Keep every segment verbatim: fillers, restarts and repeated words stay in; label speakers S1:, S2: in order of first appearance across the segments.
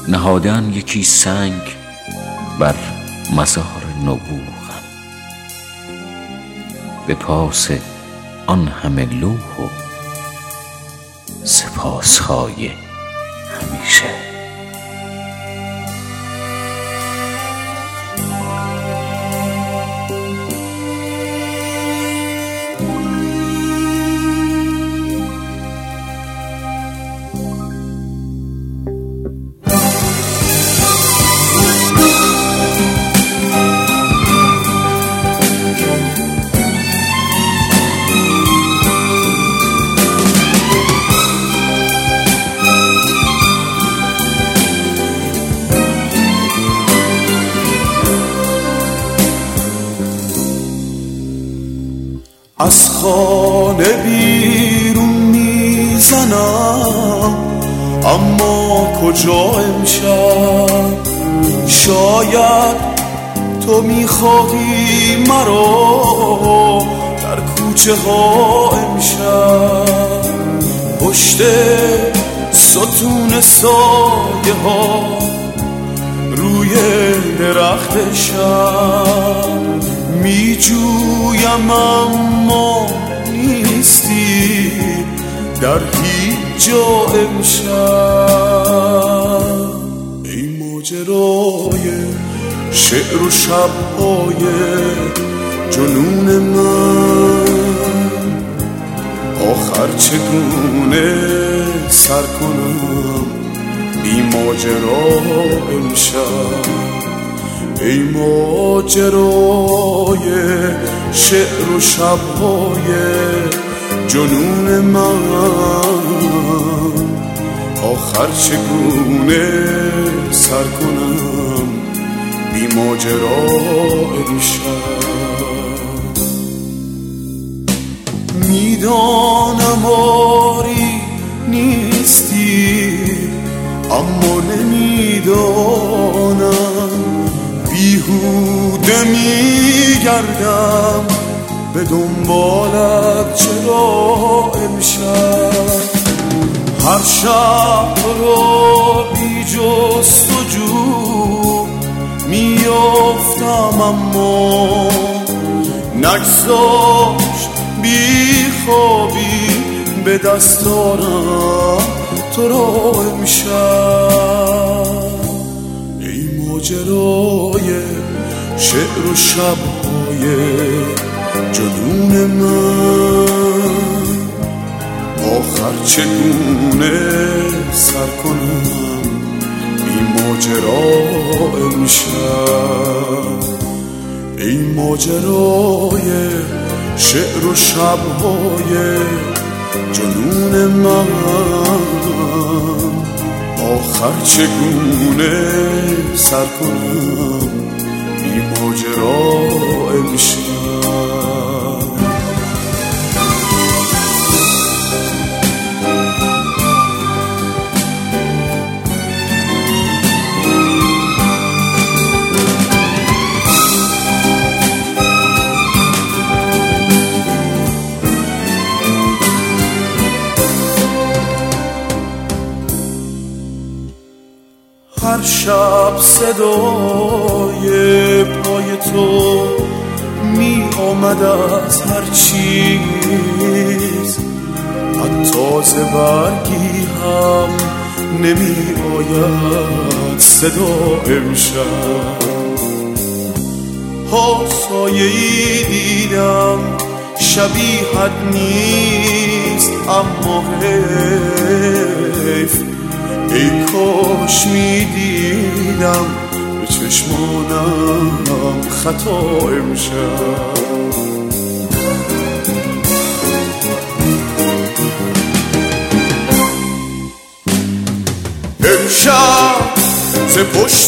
S1: نهادن یکی سنگ بر مزار نبوغم، به پاس آن همه لوح و سپاسهای همیشه.
S2: از خانه بیرون میزنم، اما کجا امشب؟ شاید تو میخواهی مرا در کوچه ها امشب، پشت ستون سایه ها روی درخت شب می جویم اما نیستی در هیچ جا امشب. ای ماجرای شعر و شبهای جنون من، آخر چگونه سر کنم ای ماجرا امشب؟ ای ماجرای شعر و شبهای جنون من، آخر چگونه سر کنم بی ماجرا امشب؟ میدانم آری نیستی، اما نمیدانم بیهوده میگردم به دنبالت چرا امشب؟ هر شب تو رو بی جستجو میافتم، اما نگذاشت بی خوابی به دست دارم تو رو امشب. ای ماجرای شعر و شبهای جنون من، آخر چگونه سر کنم این ماجرا امشب؟ ای ماجرای شعر و شبهای جنون من، آخر چگونه سر کنم این ماجرا امشب؟ هر شب صدای پای تو می آمد از هر چیز، حتی ز برگی هم نمی آید صدا امشب. ها سایه‌ای دیدم شبیهت نیست، اما حیف ای کاش می دیدم به چشمانم خطا امشب. امشب ز پشت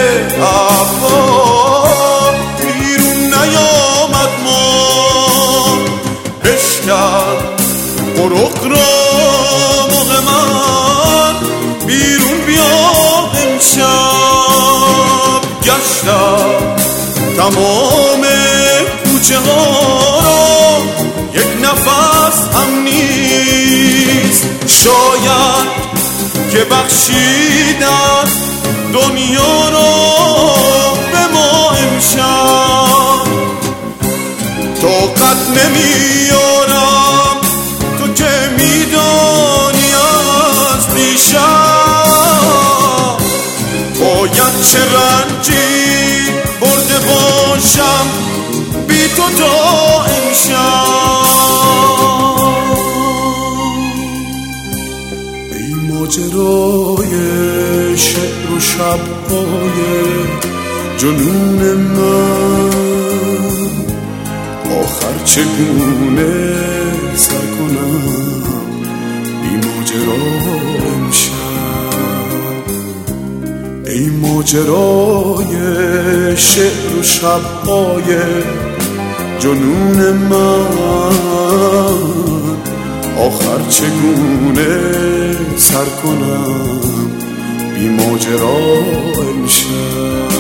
S2: ابرها بیرون نیامد ما، بشکن قرق را موق من بیرون بیاد امشب. گشتم تمام کوچه ها را، یک نفس هم نیست، شاید که بخشیدن دنیا رو به ما امشب طاقت نمیارم، تو که میدانی از دیشب باید چه رنجی برده باشم بی تو تا امشب. ای ماجرای شعر و شب‌های جنون من، آخر چگونه سر کنم بی ماجرا امشب. ای ماجرای شعر و شب‌های جنون من، آخر چگونه سر کنم بی ماجرا امشب.